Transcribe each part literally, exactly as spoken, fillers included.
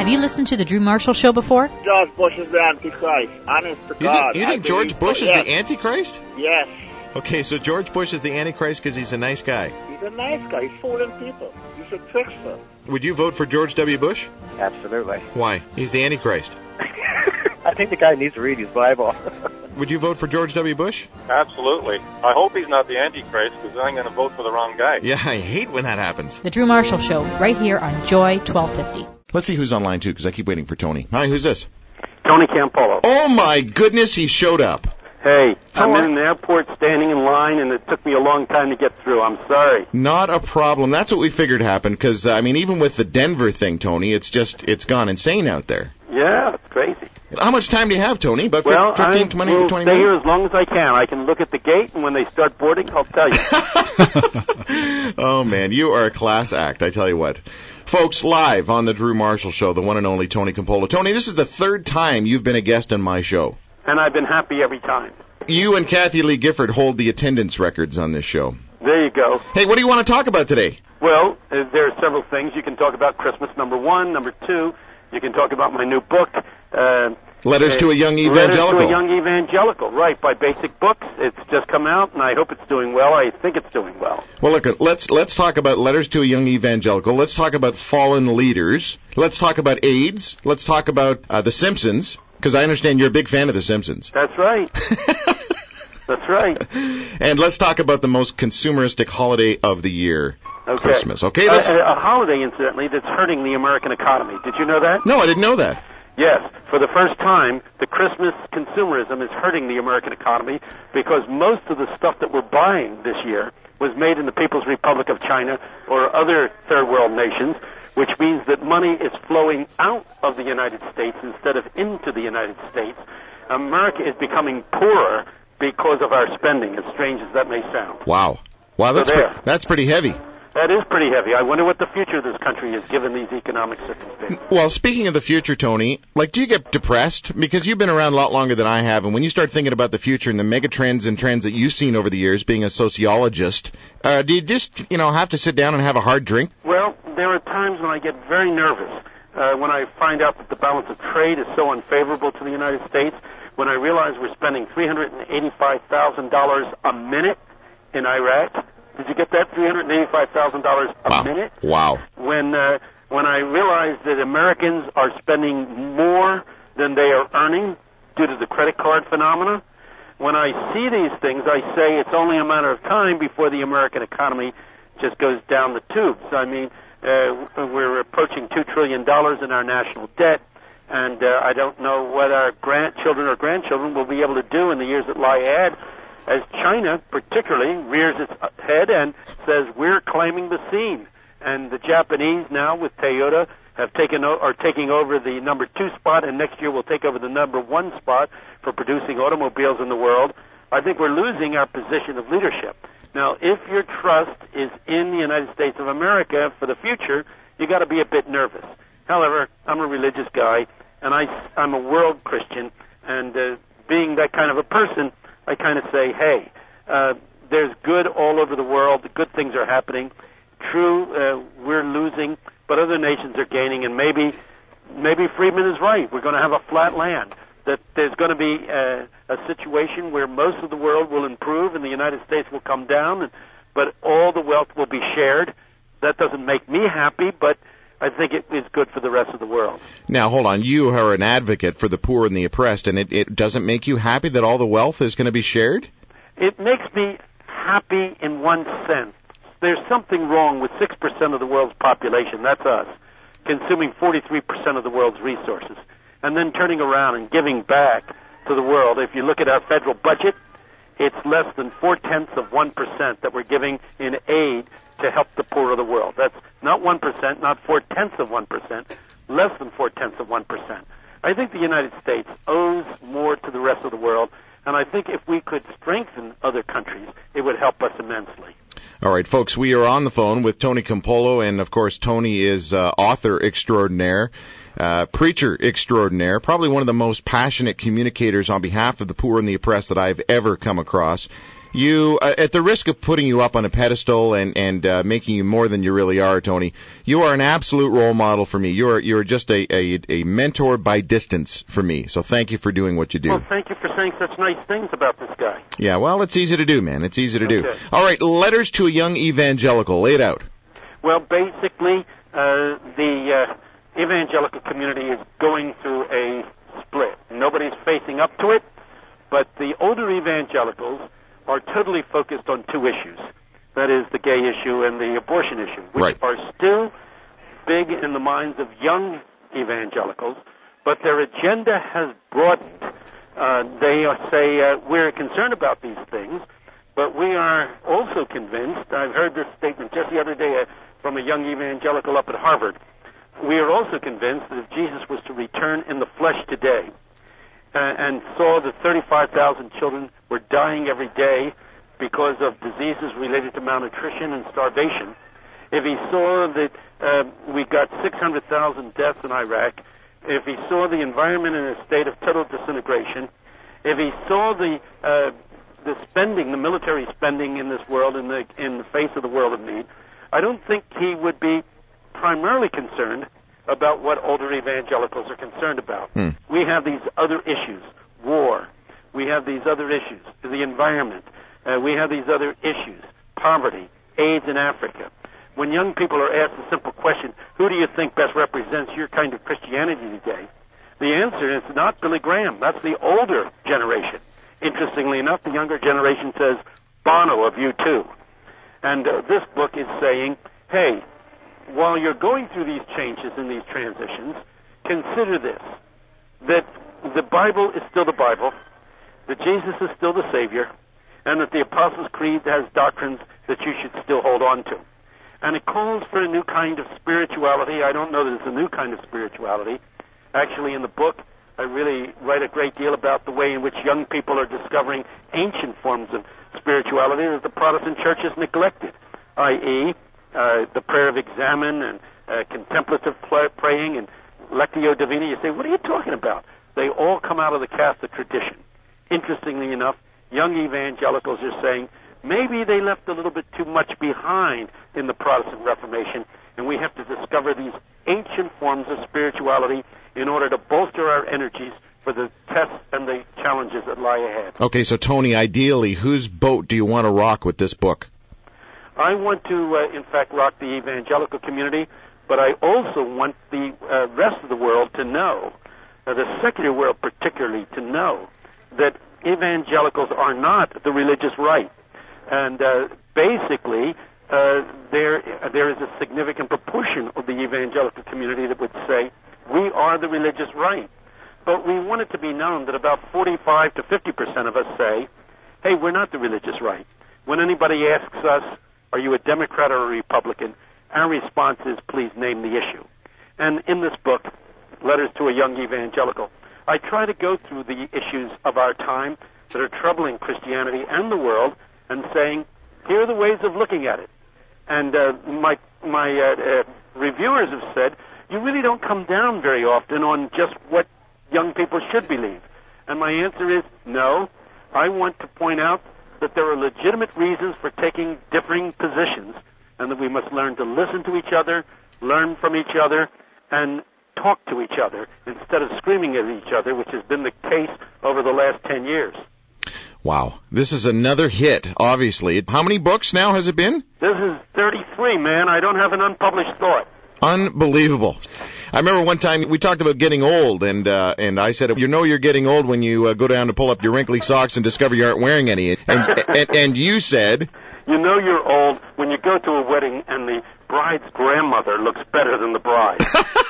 Have you listened to the Drew Marshall Show before? George Bush is the Antichrist. Honest to You God. think, you think George believe, Bush is yes. the Antichrist? Yes. Okay, so George Bush is the Antichrist because he's a nice guy. He's a nice guy. He's fooling people. He's a trickster. Would you vote for George W. Bush? Absolutely. Why? He's the Antichrist. I think the guy needs to read his Bible. Would you vote for George W. Bush? Absolutely. I hope he's not the Antichrist, because I'm going to vote for the wrong guy. Yeah, I hate when that happens. The Drew Marshall Show, right here on Joy twelve fifty. Let's see who's online, too, because I keep waiting for Tony. Hi, who's this? Tony Campolo. Oh, my goodness, he showed up. Hey, How I'm are- in the airport standing in line, and it took me a long time to get through. I'm sorry. Not a problem. That's what we figured happened, because, uh, I mean, even with the Denver thing, Tony, it's just, it's gone insane out there. Yeah, it's crazy. How much time do you have, Tony? About Well, fifteen, I twenty, will twenty stay minutes? here as long as I can. I can look at the gate, and when they start boarding, I'll tell you. Oh, man, you are a class act, I tell you what. Folks, live on the Drew Marshall Show, the one and only Tony Campolo. Tony, this is the third time you've been a guest on my show. And I've been happy every time. You and Kathy Lee Gifford hold the attendance records on this show. There you go. Hey, what do you want to talk about today? Well, uh, there are several things. You can talk about Christmas, number one. Number two, you can talk about my new book. Uh, Letters uh, to a Young Evangelical. Letters to a Young Evangelical, right, by Basic Books. It's just come out, and I hope it's doing well. I think it's doing well. Well, look, let's let's talk about Letters to a Young Evangelical. Let's talk about fallen leaders. Let's talk about AIDS. Let's talk about uh, The Simpsons, because I understand you're a big fan of The Simpsons. That's right. That's right. And let's talk about the most consumeristic holiday of the year, Okay. Christmas. Okay, Uh, let's... a, a holiday, incidentally, that's hurting the American economy. Did you know that? No, I didn't know that. Yes. For the first time, the Christmas consumerism is hurting the American economy because most of the stuff that we're buying this year was made in the People's Republic of China or other third world nations, which means that money is flowing out of the United States instead of into the United States. America is becoming poorer because of our spending, as strange as that may sound. Wow. Wow, that's, So there. pre- that's pretty heavy. That is pretty heavy. I wonder what the future of this country is given these economic circumstances. Well, speaking of the future, Tony, like, do you get depressed? Because you've been around a lot longer than I have, and when you start thinking about the future and the mega trends and trends that you've seen over the years, being a sociologist, uh, do you just, you know, have to sit down and have a hard drink? Well, there are times when I get very nervous uh, when I find out that the balance of trade is so unfavorable to the United States, when I realize we're spending three hundred eighty-five thousand dollars a minute in Iraq. Did you get that? three hundred eighty-five thousand dollars a Wow. minute? Wow. When uh, when I realize that Americans are spending more than they are earning due to the credit card phenomena, when I see these things, I say it's only a matter of time before the American economy just goes down the tubes. I mean, uh, we're approaching two trillion dollars in our national debt, and uh, I don't know what our grandchildren or grandchildren will be able to do in the years that lie ahead, as China particularly rears its head and says we're claiming the scene. And the Japanese now with Toyota have taken o- are taking over the number two spot, and next year will take over the number one spot for producing automobiles in the world. I think we're losing our position of leadership. Now, if your trust is in the United States of America for the future, you got to be a bit nervous. However, I'm a religious guy, and I, I'm a world Christian, and uh, being that kind of a person, I kind of say, hey, uh, there's good all over the world. The good things are happening. True, uh, we're losing, but other nations are gaining, and maybe maybe Friedman is right. We're going to have a flat land, that there's going to be a, a situation where most of the world will improve and the United States will come down, and, but all the wealth will be shared. That doesn't make me happy, but I think it is good for the rest of the world. Now, hold on. You are an advocate for the poor and the oppressed, and it, it doesn't make you happy that all the wealth is going to be shared? It makes me happy in one sense. There's something wrong with six percent of the world's population, that's us, consuming forty-three percent of the world's resources, and then turning around and giving back to the world. If you look at our federal budget, it's less than four-tenths of one percent that we're giving in aid to help the poor of the world. That's not one percent, not four-tenths of one percent, less than four-tenths of one percent. I think the United States owes more to the rest of the world, and I think if we could strengthen other countries, it would help us immensely. All right, folks, we are on the phone with Tony Campolo, and, of course, Tony is uh, author extraordinaire, uh, preacher extraordinaire, probably one of the most passionate communicators on behalf of the poor and the oppressed that I've ever come across. You, uh, at the risk of putting you up on a pedestal and and uh, making you more than you really are, Tony, you are an absolute role model for me. You're you're just a, a a mentor by distance for me. So thank you for doing what you do. Well, thank you for saying such nice things about this guy. Yeah, well, it's easy to do, man. It's easy to do. Okay. All right, letters to a young evangelical. Lay it out. Well, basically, uh, the uh, evangelical community is going through a split. Nobody's facing up to it, but the older evangelicals are totally focused on two issues. That is the gay issue and the abortion issue, which Right. are still big in the minds of young evangelicals, but their agenda has broadened. Uh, they say, uh, we're concerned about these things, but we are also convinced, I've heard this statement just the other day uh, from a young evangelical up at Harvard, we are also convinced that if Jesus was to return in the flesh today, Uh, and saw that thirty-five thousand children were dying every day because of diseases related to malnutrition and starvation, if he saw that uh, we got six hundred thousand deaths in Iraq, if he saw the environment in a state of total disintegration, if he saw the uh, the spending, the military spending in this world, in the in the face of the world of need, I don't think he would be primarily concerned about what older evangelicals are concerned about. Hmm. We have these other issues, war. We have these other issues, the environment. Uh, we have these other issues, poverty, AIDS in Africa. When young people are asked a simple question, who do you think best represents your kind of Christianity today? The answer is not Billy Graham. That's the older generation. Interestingly enough, the younger generation says, Bono of U two. And uh, this book is saying, hey, while you're going through these changes and these transitions, consider this, that the Bible is still the Bible, that Jesus is still the Savior, and that the Apostles' Creed has doctrines that you should still hold on to. And it calls for a new kind of spirituality. I don't know that it's a new kind of spirituality. Actually, in the book, I really write a great deal about the way in which young people are discovering ancient forms of spirituality that the Protestant Church has neglected, that is, Uh, the prayer of examen and uh, contemplative pl- praying and lectio divina. You say, what are you talking about? They all come out of the Catholic tradition. Interestingly enough, young evangelicals are saying maybe they left a little bit too much behind in the Protestant Reformation, and we have to discover these ancient forms of spirituality in order to bolster our energies for the tests and the challenges that lie ahead. Okay, so Tony, ideally, whose boat do you want to rock with this book? I want to, uh, in fact, rock the evangelical community, but I also want the uh, rest of the world to know, uh, the secular world particularly, to know that evangelicals are not the religious right. And uh, basically, uh, there there is a significant proportion of the evangelical community that would say, we are the religious right. But we want it to be known that about forty-five to fifty percent of us say, hey, we're not the religious right. When anybody asks us, are you a Democrat or a Republican? Our response is, please name the issue. And in this book, Letters to a Young Evangelical, I try to go through the issues of our time that are troubling Christianity and the world and saying, here are the ways of looking at it. And uh, my, my uh, uh, reviewers have said, you really don't come down very often on just what young people should believe. And my answer is, no. I want to point out that there are legitimate reasons for taking differing positions, and that we must learn to listen to each other, learn from each other, and talk to each other instead of screaming at each other, which has been the case over the last ten years. Wow. This is another hit, obviously. How many books now has it been? This is thirty-three, man. I don't have an unpublished thought. Unbelievable. I remember one time we talked about getting old, and uh, and I said, you know you're getting old when you uh, go down to pull up your wrinkly socks and discover you aren't wearing any. And, and, and you said... You know you're old when you go to a wedding and the bride's grandmother looks better than the bride.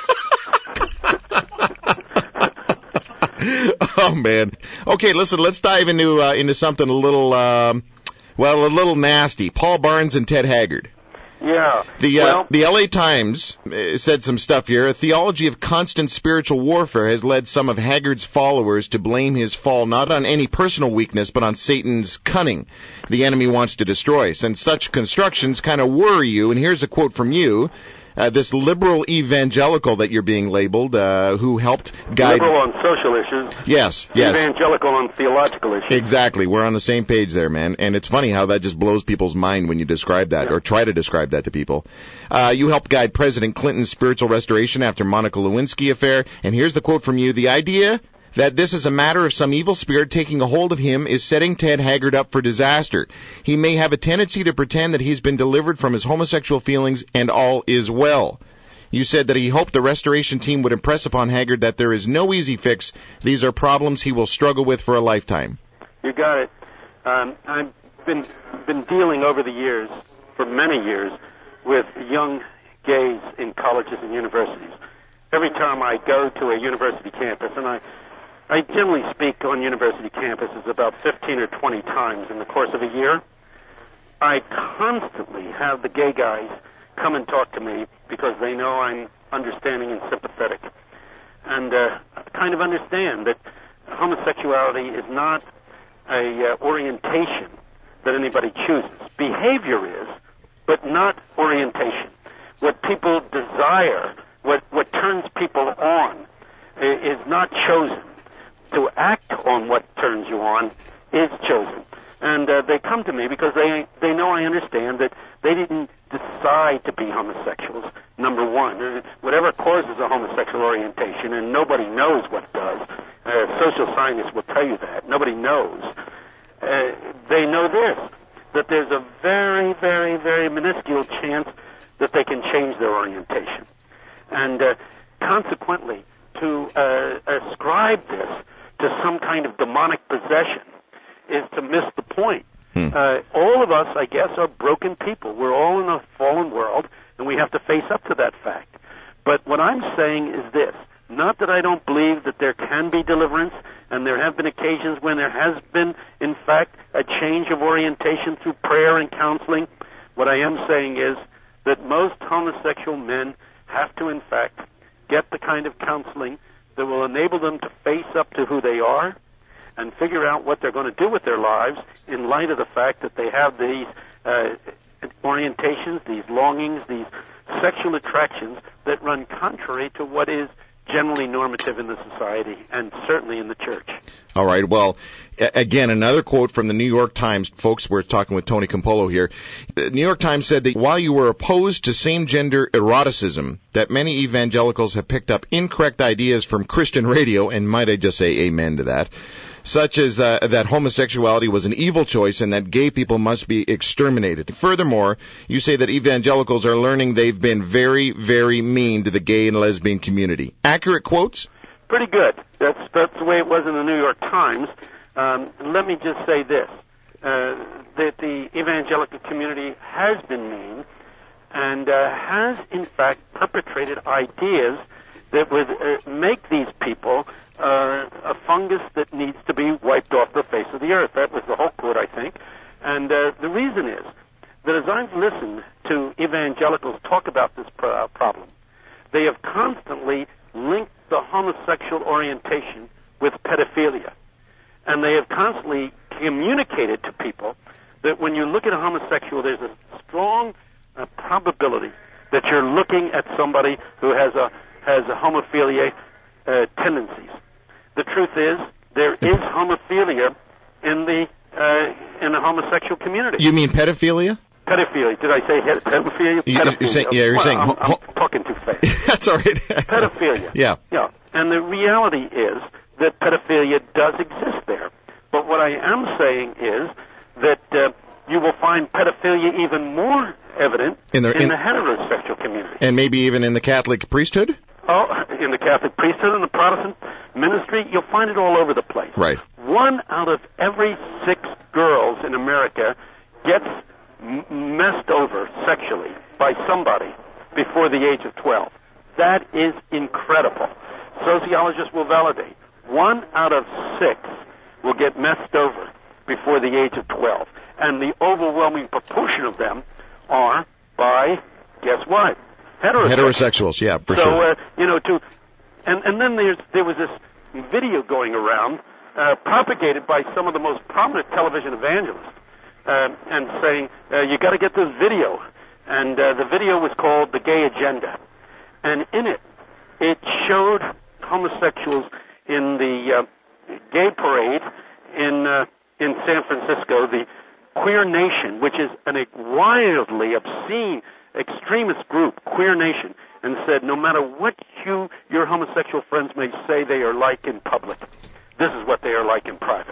Oh, man. Okay, listen, let's dive into uh, into something a little, um, well, a little nasty. Paul Barnes and Ted Haggard. Yeah. The uh, well, the L A Times uh, said some stuff here. A theology of constant spiritual warfare has led some of Haggard's followers to blame his fall not on any personal weakness, but on Satan's cunning. The enemy wants to destroy us. And such constructions kind of worry you. And here's a quote from you. uh, this liberal evangelical that you're being labeled, uh, who helped guide... Liberal on social issues. Yes, yes. Evangelical on theological issues. Exactly. We're on the same page there, man. And it's funny how that just blows people's mind when you describe that, yeah. or try to describe that to people. Uh, you helped guide President Clinton's spiritual restoration after Monica Lewinsky affair. And here's the quote from you. The idea that this is a matter of some evil spirit taking a hold of him is setting Ted Haggard up for disaster. He may have a tendency to pretend that he's been delivered from his homosexual feelings and all is well. You said that he hoped the restoration team would impress upon Haggard that there is no easy fix. These are problems he will struggle with for a lifetime. You got it. Um, I've been been dealing over the years, for many years, with young gays in colleges and universities. Every time I go to a university campus, and I I generally speak on university campuses about fifteen or twenty times in the course of a year. I constantly have the gay guys come and talk to me because they know I'm understanding and sympathetic. And uh, I kind of understand that homosexuality is not a uh, orientation that anybody chooses. Behavior is, but not orientation. What people desire, what, what turns people on, is not chosen. To act on what turns you on is chosen. And uh, they come to me because they they know I understand that they didn't decide to be homosexuals, number one. Whatever causes a homosexual orientation, and nobody knows what does, uh, social scientists will tell you that, nobody knows. Uh, they know this, that there's a very, very, very minuscule chance that they can change their orientation. And uh, consequently, to uh, ascribe this to some kind of demonic possession is to miss the point. Hmm. Uh, all of us, I guess, are broken people. We're all in a fallen world, and we have to face up to that fact. But what I'm saying is this, not that I don't believe that there can be deliverance, and there have been occasions when there has been, in fact, a change of orientation through prayer and counseling. What I am saying is that most homosexual men have to, in fact, get the kind of counseling that will enable them to face up to who they are and figure out what they're going to do with their lives in light of the fact that they have these uh, orientations, these longings, these sexual attractions that run contrary to what is generally normative in the society and certainly in the church. All right. Well, again, another quote from the New York Times. Folks, we're talking with Tony Campolo here. The New York Times said that while you were opposed to same-gender eroticism, that many evangelicals have picked up incorrect ideas from Christian radio, and might I just say amen to that, such as uh, that homosexuality was an evil choice and that gay people must be exterminated. Furthermore, you say that evangelicals are learning they've been very, very mean to the gay and lesbian community. Accurate quotes? Pretty good. That's that's the way it was in the New York Times. Um, let me just say this, uh, that the evangelical community has been mean and uh, has, in fact, perpetrated ideas that would uh, make these people uh, a fungus that needs to be wiped off the face of the earth. That was the whole quote, I think. And uh, the reason is that as I've listened to evangelicals talk about this pro- problem, they have constantly linked the homosexual orientation with pedophilia. And they have constantly communicated to people that when you look at a homosexual, there's a strong uh, probability that you're looking at somebody who has a has a homophilia uh, tendencies. The truth is, there is homophilia in the uh, in the homosexual community. You mean pedophilia? Pedophilia. Did I say he- pedophilia? You, pedophilia. You're saying, yeah, you're well, saying... I'm, Ho- I'm talking too fast. That's all right. Pedophilia. Yeah. Yeah. And the reality is that pedophilia does exist there. But what I am saying is that uh, you will find pedophilia even more evident in, the, in, in the heterosexual community. And maybe even in the Catholic priesthood? Oh, in the Catholic priesthood and the Protestant ministry, you'll find it all over the place. Right. One out of every six girls in America gets m- messed over sexually by somebody before the age of twelve. That is incredible. Sociologists will validate. One out of six will get messed over before the age of twelve. And the overwhelming proportion of them are by, guess what? Heterosexuals. Heterosexuals, yeah, for so, sure. So, uh, you know, to, and, and then there's, there was this video going around, uh, propagated by some of the most prominent television evangelists, uh, and saying, uh, you gotta get this video. And uh, the video was called The Gay Agenda. And in it, it showed homosexuals in the uh, gay parade in uh, in San Francisco, the Queer Nation, which is an, a wildly obscene extremist group, Queer Nation, and said, no matter what you, your homosexual friends may say they are like in public, this is what they are like in private.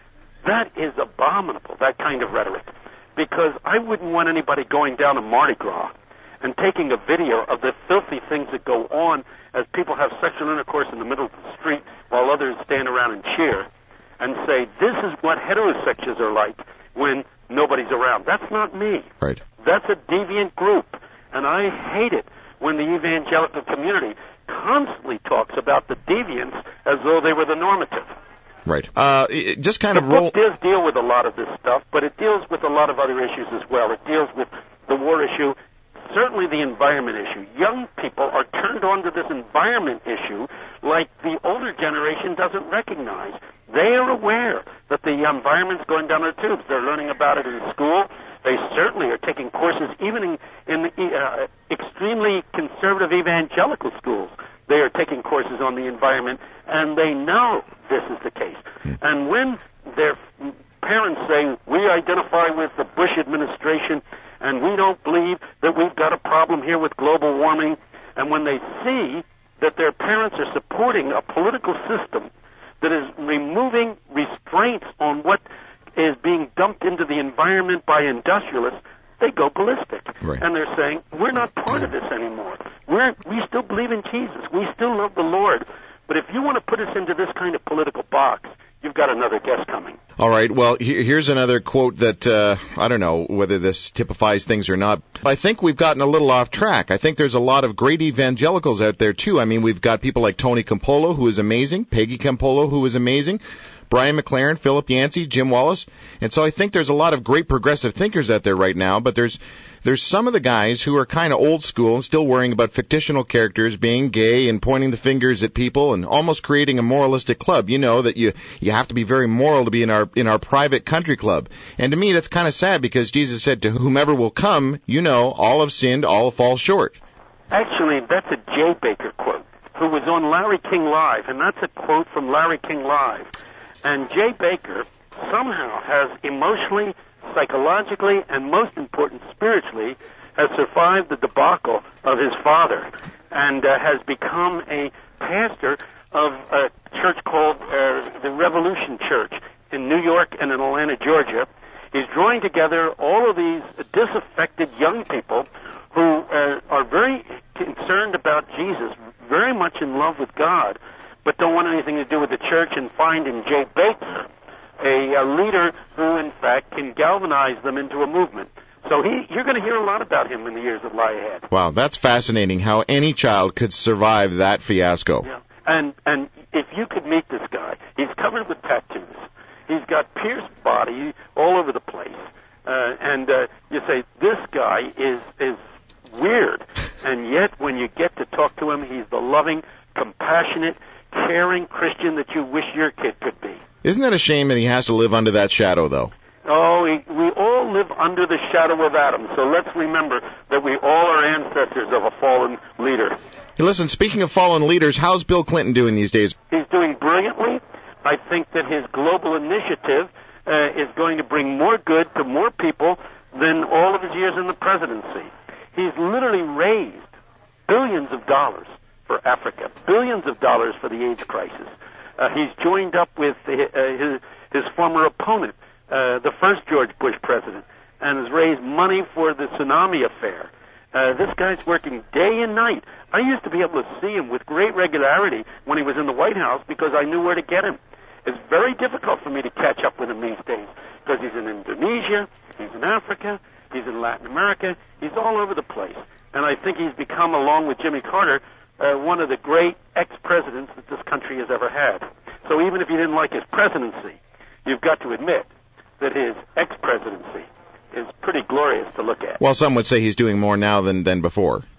That is abominable, that kind of rhetoric, because I wouldn't want anybody going down to Mardi Gras and taking a video of the filthy things that go on as people have sexual intercourse in the middle of the street while others stand around and cheer, and say, this is what heterosexuals are like when nobody's around. That's not me. Right. That's a deviant group, and I hate it when the evangelical community constantly talks about the deviants as though they were the normative. Right. Uh, it just kind the of roll. book does deal with a lot of this stuff, but it deals with a lot of other issues as well. It deals with the war issue, certainly the environment issue. Young people are turned on to this environment issue like the older generation doesn't recognize. They are aware that the environment's going down their tubes. They're learning about it in school. They certainly are taking courses even in, in the uh, extremely conservative evangelical schools. They are taking courses on the environment, and they know this is the case. And when their parents say, we identify with the Bush administration, and we don't believe that we've got a problem here with global warming, and when they see that their parents are supporting a political system that is removing restraints on what is being dumped into the environment by industrialists, they go ballistic. Right. And they're saying, we're not part of this anymore. We're, we still believe in Jesus. We still love the Lord. But if you want to put us into this kind of political box, you've got another guest coming. All right. Well, he- here's another quote that, uh, I don't know whether this typifies things or not. I think we've gotten a little off track. I think there's a lot of great evangelicals out there, too. I mean, we've got people like Tony Campolo, who is amazing, Peggy Campolo, who is amazing, Brian McLaren, Philip Yancey, Jim Wallace. And so I think there's a lot of great progressive thinkers out there right now, but there's there's some of the guys who are kind of old school and still worrying about fictional characters being gay and pointing the fingers at people and almost creating a moralistic club. You know that you you have to be very moral to be in our in our private country club. And to me, that's kind of sad because Jesus said, to whomever will come, you know, all have sinned, all fall short. Actually, that's a Jay Baker quote, who was on Larry King Live, and that's a quote from Larry King Live. And Jay Baker somehow has emotionally, psychologically, and most important, spiritually, has survived the debacle of his father and uh, has become a pastor of a church called uh, the Revolution Church in New York and in Atlanta, Georgia. He's drawing together all of these disaffected young people who uh, are very concerned about Jesus, very much in love with God, but don't want anything to do with the church, and find in Jay Baker a, a leader who, in fact, can galvanize them into a movement. So he, you're going to hear a lot about him in the years that lie ahead. Wow, that's fascinating how any child could survive that fiasco. Yeah. And, and if you could meet this guy, he's covered with tattoos. He's got pierced body all over the place. Uh, and uh, you say, this guy is, is weird. And yet, when you get to talk to him, he's the loving, compassionate, caring Christian that you wish your kid could be. Isn't that a shame that he has to live under that shadow, though? Oh, we, we all live under the shadow of Adam, so let's remember that we all are ancestors of a fallen leader. Hey, listen, speaking of fallen leaders, how's Bill Clinton doing these days? He's doing brilliantly. I think that his global initiative uh, is going to bring more good to more people than all of his years in the presidency. He's literally raised billions of dollars for Africa, billions of dollars for the AIDS crisis. Uh, he's joined up with uh, his, his former opponent, uh, the first George Bush president, and has raised money for the tsunami affair. Uh, this guy's working day and night. I used to be able to see him with great regularity when he was in the White House because I knew where to get him. It's very difficult for me to catch up with him these days because he's in Indonesia, he's in Africa, he's in Latin America, he's all over the place. And I think he's become, along with Jimmy Carter, uh, one of the great ex-presidents that this country has ever had. So even if you didn't like his presidency, you've got to admit that his ex-presidency is pretty glorious to look at. Well, some would say he's doing more now than, than before.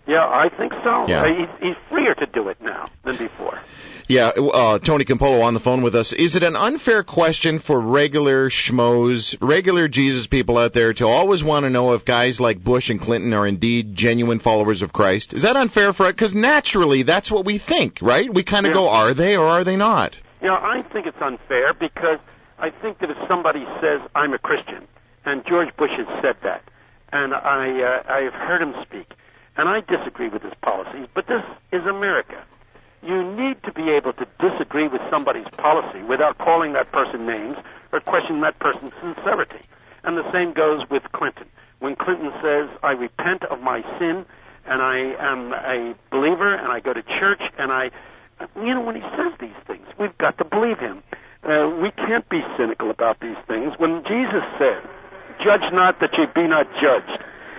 Yeah, I think so. Yeah. Uh, he's, he's freer to do it now than before. Yeah, uh, Tony Campolo on the phone with us. Is it an unfair question for regular schmoes, regular Jesus people out there to always want to know if guys like Bush and Clinton are indeed genuine followers of Christ? Is that unfair for it? Because naturally, that's what we think, right? We kind of Yeah. go, are they or are they not? Yeah, I think it's unfair because I think that if somebody says, I'm a Christian, and George Bush has said that, and I, uh, I've heard him speak, and I disagree with his policies, but this is America. You need to be able to disagree with somebody's policy without calling that person names or questioning that person's sincerity. And the same goes with Clinton. When Clinton says, I repent of my sin, and I am a believer, and I go to church, and I, you know, when he says these things, we've got to believe him. Uh, we can't be cynical about these things. When Jesus said, judge not that ye be not judged,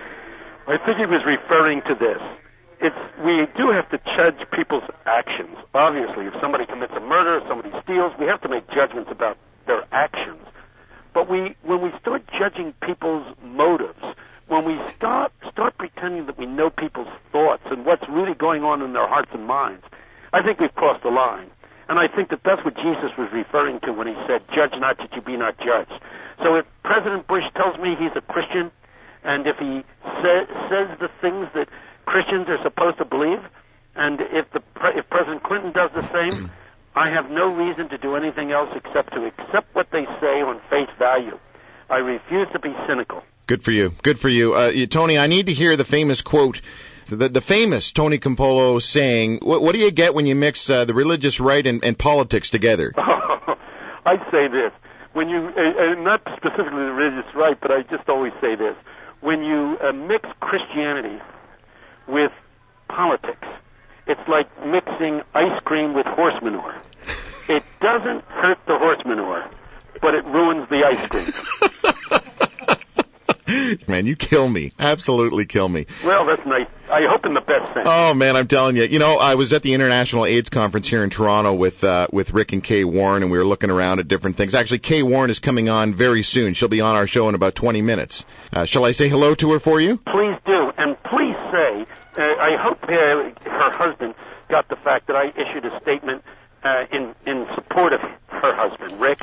I think he was referring to this. It's, we do have to judge people's actions. Obviously, if somebody commits a murder, if somebody steals, we have to make judgments about their actions. But we, when we start judging people's motives, when we start, start pretending that we know people's thoughts and what's really going on in their hearts and minds, I think we've crossed the line. And I think that that's what Jesus was referring to when he said, judge not that you be not judged. So if President Bush tells me he's a Christian, and if he sa- says the things that Christians are supposed to believe, and if the pre- if President Clinton does the same, I have no reason to do anything else except to accept what they say on face value. I refuse to be cynical. Good for you. Good for you. Uh, you Tony, I need to hear the famous quote, the, the famous Tony Campolo saying, what, what do you get when you mix uh, the religious right and, and politics together? I'd say this. When you, uh, uh, not specifically the religious right, but I just always say this. When you uh, mix Christianity with politics, it's like mixing ice cream with horse manure. It doesn't hurt the horse manure, but it ruins the ice cream. Man, you kill me. Absolutely kill me. Well, that's nice. I hope in the best sense. Oh, man, I'm telling you. You know, I was at the International AIDS Conference here in Toronto with uh, with Rick and Kay Warren, and we were looking around at different things. Actually, Kay Warren is coming on very soon. She'll be on our show in about twenty minutes. Uh, shall I say hello to her for you? Please do. And please say, uh, I hope uh, her husband got the fact that I issued a statement uh, in, in support of her husband, Rick.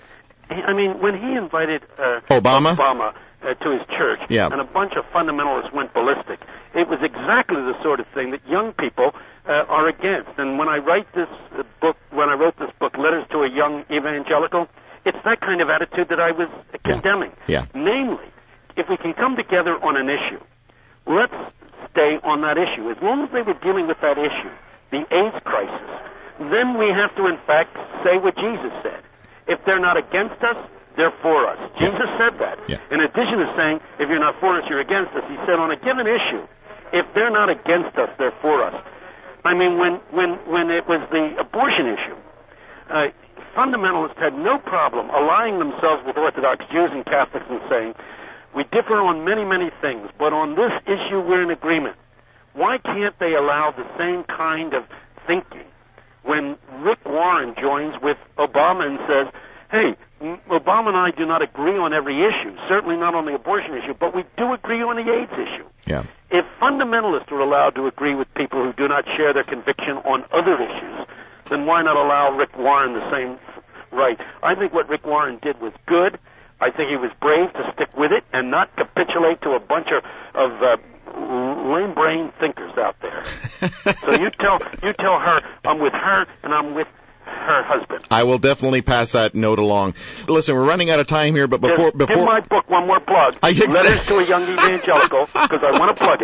I mean, when he invited uh, Obama? Obama Uh, to his church, yeah. and a bunch of fundamentalists went ballistic. It was exactly the sort of thing that young people uh, are against. And when I write this uh, book, when I wrote this book, Letters to a Young Evangelical, it's that kind of attitude that I was uh, condemning. Yeah. Namely, if we can come together on an issue, let's stay on that issue. As long as they were dealing with that issue, the AIDS crisis, then we have to, in fact, say what Jesus said. If they're not against us, they're for us. Yeah. Jesus said that. Yeah. In addition to saying, if you're not for us, you're against us, he said on a given issue, if they're not against us, they're for us. I mean, when, when, when it was the abortion issue, uh, fundamentalists had no problem allying themselves with Orthodox Jews and Catholics and saying, we differ on many, many things, but on this issue we're in agreement. Why can't they allow the same kind of thinking when Rick Warren joins with Obama and says, hey, Obama and I do not agree on every issue, certainly not on the abortion issue, but we do agree on the AIDS issue. Yeah. If fundamentalists are allowed to agree with people who do not share their conviction on other issues, then why not allow Rick Warren the same right? I think what Rick Warren did was good. I think he was brave to stick with it and not capitulate to a bunch of, of uh, lame-brained thinkers out there. So you tell you tell her I'm with her and I'm with her husband. I will definitely pass that note along. Listen, we're running out of time here, but before... Give, before give my book one more plug. I, exactly. Letters to a Young Evangelical, because I want to plug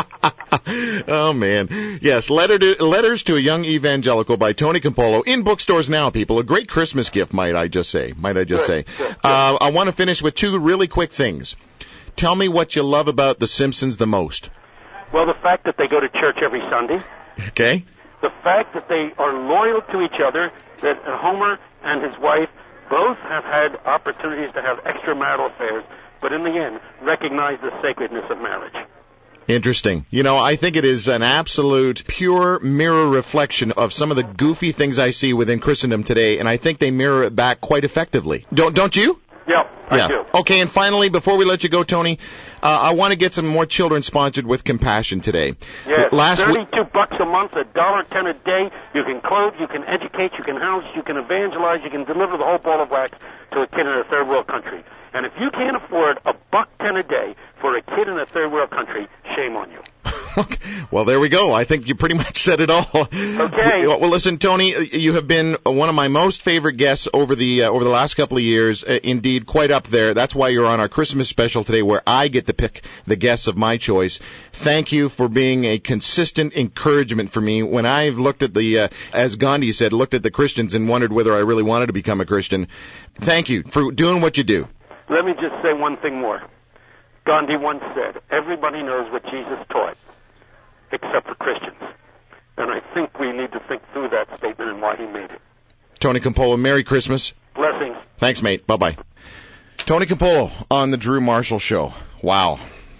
it. Oh, man. Yes, Letter to, Letters to a Young Evangelical by Tony Campolo. In bookstores now, people. A great Christmas gift, might I just say. Might I just Good, say. good, good. Uh, I want to finish with two really quick things. Tell me what you love about The Simpsons the most. Well, the fact that they go to church every Sunday. Okay. The fact that they are loyal to each other, that Homer and his wife both have had opportunities to have extramarital affairs, but in the end recognize the sacredness of marriage. Interesting. You know, I think it is an absolute pure mirror reflection of some of the goofy things I see within Christendom today, and I think they mirror it back quite effectively. Don't don't you? Yeah. Yeah. I do. Okay, and finally, before we let you go, Tony, uh, I want to get some more children sponsored with Compassion today. Yes, Last week. thirty-two bucks a month, a dollar ten a day. You can clothe, you can educate, you can house, you can evangelize, you can deliver the whole ball of wax to a kid in a third world country. And if you can't afford a buck ten a day for a kid in a third world country, shame on you. Well, there we go. I think you pretty much said it all. Okay. Well, listen, Tony, you have been one of my most favorite guests over the uh, over the last couple of years. Uh, indeed, quite up there. That's why you're on our Christmas special today, where I get to pick the guests of my choice. Thank you for being a consistent encouragement for me when I've looked at the, uh, as Gandhi said, looked at the Christians and wondered whether I really wanted to become a Christian. Thank you for doing what you do. Let me just say one thing more. Gandhi once said, everybody knows what Jesus taught, except for Christians. And I think we need to think through that statement and why he made it. Tony Campolo, Merry Christmas. Blessings. Thanks, mate. Bye-bye. Tony Campolo on the Drew Marshall Show. Wow.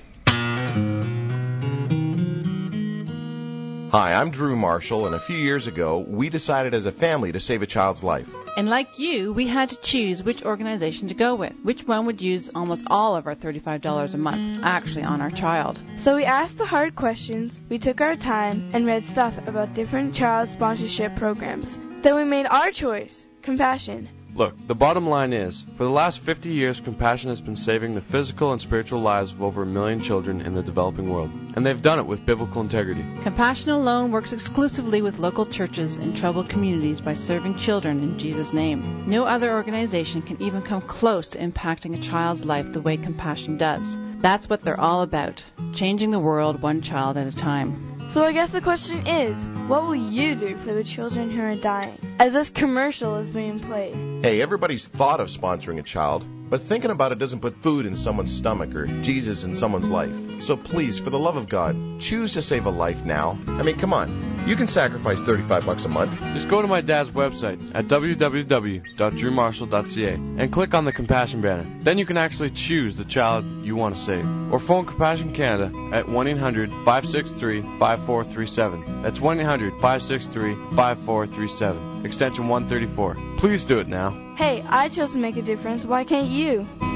Hi, I'm Drew Marshall, and a few years ago, we decided as a family to save a child's life. And like you, we had to choose which organization to go with, which one would use almost all of our thirty-five dollars a month, actually on our child. So we asked the hard questions, we took our time, and read stuff about different child sponsorship programs. Then we made our choice, Compassion. Look, the bottom line is, for the last fifty years, Compassion has been saving the physical and spiritual lives of over a million children in the developing world. And they've done it with biblical integrity. Compassion alone works exclusively with local churches in troubled communities by serving children in Jesus' name. No other organization can even come close to impacting a child's life the way Compassion does. That's what they're all about, changing the world one child at a time. So I guess the question is, what will you do for the children who are dying, as this commercial is being played? Hey, everybody's thought of sponsoring a child, but thinking about it doesn't put food in someone's stomach or Jesus in someone's life. So please, for the love of God, choose to save a life now. I mean, come on. You can sacrifice thirty-five bucks a month. Just go to my dad's website at w w w dot drew marshall dot c a and click on the Compassion banner. Then you can actually choose the child you want to save. Or phone Compassion Canada at one eight hundred five six three five four three seven. That's one eight hundred five six three five four three seven, extension one thirty-four. Please do it now. Hey, I chose to make a difference. Why can't you?